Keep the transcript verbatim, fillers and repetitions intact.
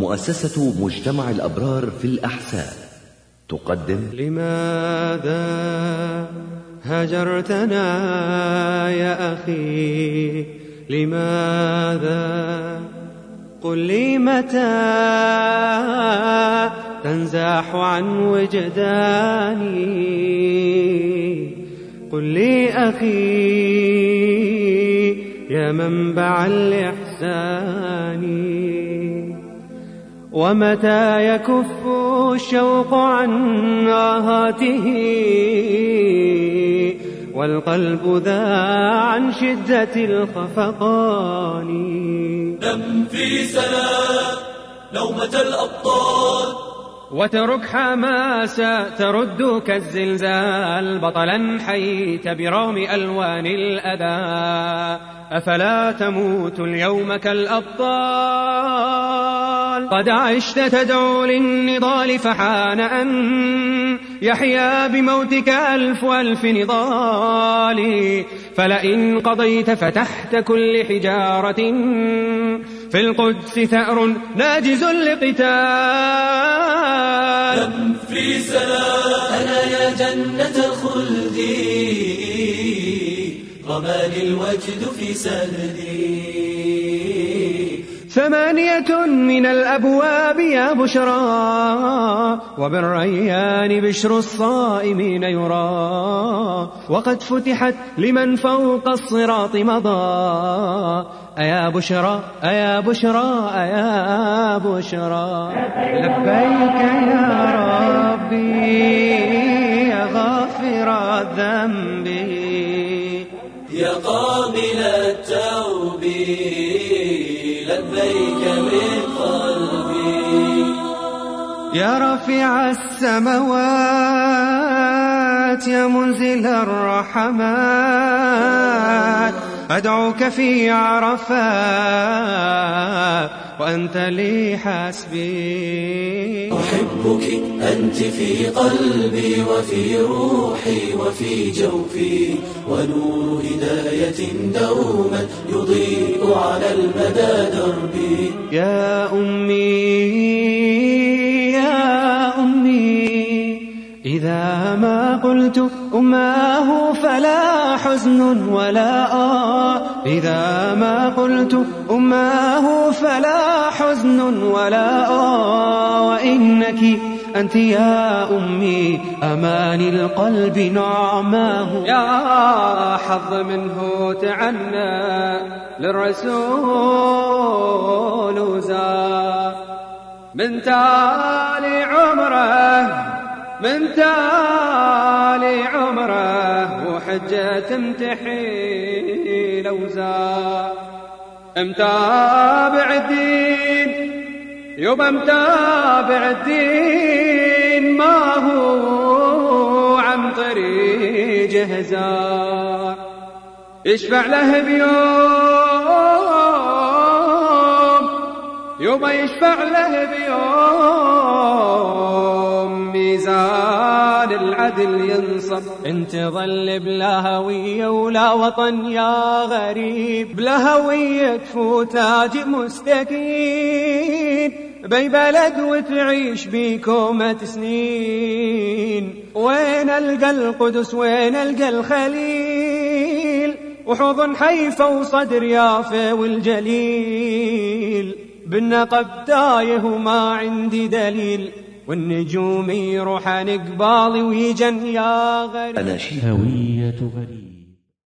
مؤسسة مجتمع الأبرار في الأحساء تقدم لماذا هجرتنا يا أخي؟ لماذا؟ قل لي متى تنزاح عن وجداني؟ قل لي أخي يا منبع الإحسان، ومتى يكف الشوق عن آهاته والقلب ذا عن شدة الخفقان؟ نم في سلام نومة الأبطال، وترك حماسة ترد كالزلزال، بطلا حييت برغم ألوان الأذى، أفلا تموت اليوم كالأبطال؟ قد عشت تدعو للنضال فحان أن يحيا بموتك ألف ألف نضال، فلئن قضيت فتحت كل حجارة في القدس ثأر ناجز لقتال. نم في سلام أنا يا جنة الخلد، رماني الوجد في سهدي. ثمانية من الأبواب يا بشرى، وبالريان بشر الصائمين يرى، وقد فتحت لمن فوق الصراط مضى. أيا بشرى أيا بشرى أيا بشرى، لبيك يا ربي يا غافر الذنب، يا قابل التوب لبيك من قلبي. يا رفيع السماوات يا منزل الرحمات، أدعوك في عرفات وأنت لي حسبي. أحبك أنت في قلبي وفي روحي وفي جوفي، ونور هداية دوما يضيء على المدى دربي. يا أمي يا أمي، إذا ما قلت أماه فلا حزن ولا آه، إذا ما قلت أماه فلا حزن ولا آه، وإنك أنت يا أمي أمان القلب نعماه. يا حظ منه تعنى للرسول زار، من تالي عمره من تالي عمره، وحجة تمتحي لوزار. متابع الدين يبا متابع الدين، ما هو عن طريق هزار، يشفع له بيوم يبا يشفع له بيوم، ميزان العدل ينصب. انت ظل بلا هوية ولا وطن يا غريب، بلا هوية تفوتاج مستكين بي بلد وتعيش بكومة سنين. وين القى القدس وين القى الخليل، وحضن حيفا وصدر يافا والجليل، بالنقب تايه وما عندي دليل، والنجوم يروحن قبالي ويجن يا غريب. أناشيد هوية غريب.